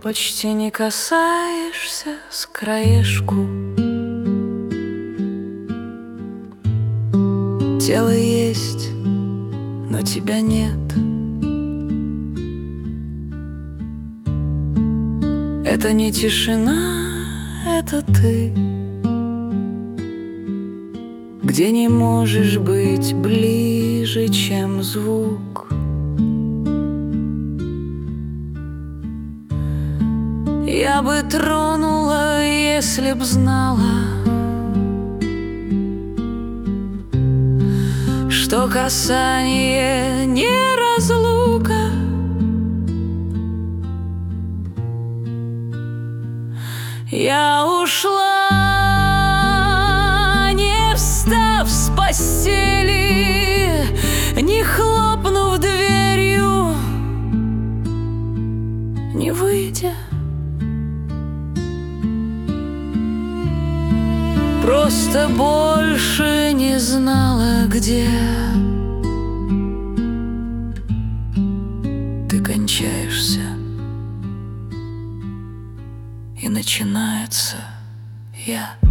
почти не касаешься с краешку. Тело есть, но тебя нет. Это не тишина, это ты, где не можешь быть ближе, чем звук. Я бы тронула, если б знала, что касание не разлука. Я ушла, не встав с постели, не хлопнув дверью, не выйдя. Просто больше не знала, где ты кончаешься и начинается я.